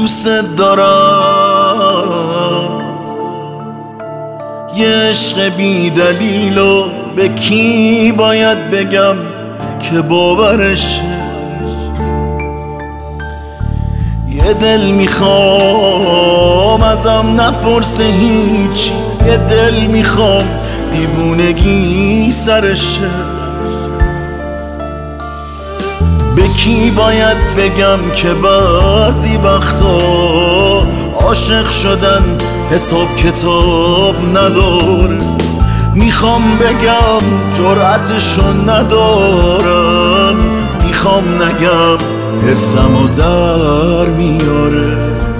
دوست دارم، یه عشق بی دلیلو به کی باید بگم که باورشه؟ یه دل میخوام ازم نپرسه هیچی، یه دل میخوام دیوونگی سرشه. به کی باید بگم که بعضی وقتا عاشق شدن حساب کتاب نداره؟ میخوام بگم جرأتشو ندارم، میخوام نگم حرصمو در میاره.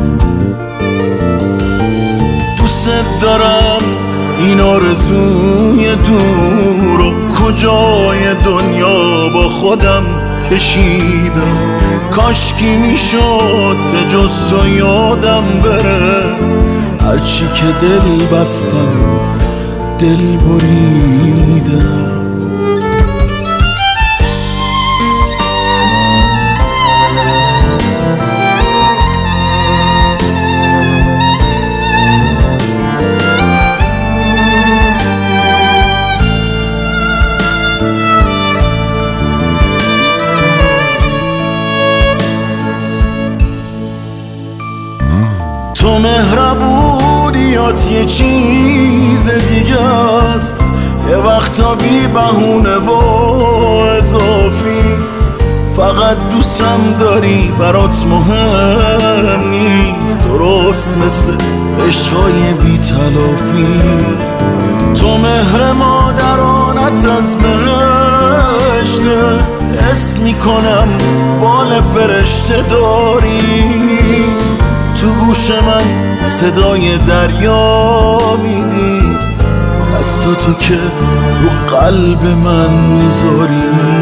دوست دارم این آرزوی دور و کجای دنیا با خودم کشیدم. کاشکی میشد به جز تو یادم بره، هرچی که دل بستم دل بریدم. تو مهربونیات یه چیز دیگه است، یه وقتا بی بهونه و اضافی. فقط دوستم داری برات مهم نیست، درست مثل عشقای بی تلافی. تو مهر مادرانت از بهشته، حس میکنم بال فرشته داری. تو گوش من صدای دریا میدی، دستاتو که رو قلب من میذاری.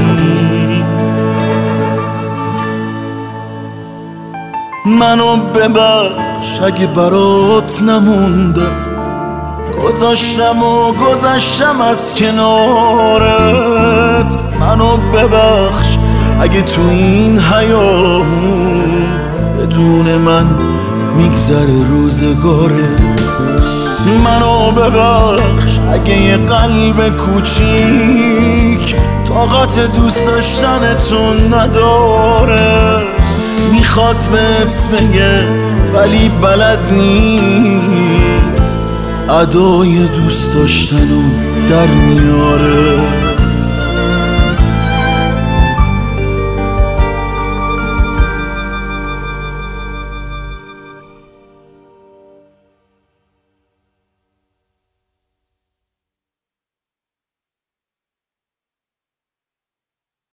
منو ببخش اگه برات نموندم، گذشتم از کنارت. منو ببخش اگه تو این حیاهون بدون من میگذره روزگارت. منو ببخش اگه یه قلب کوچیک طاقت دوست داشتنتون نداره. میخواد بهت بگه ولی بلد نیست، ادای دوست داشتنو در میاره.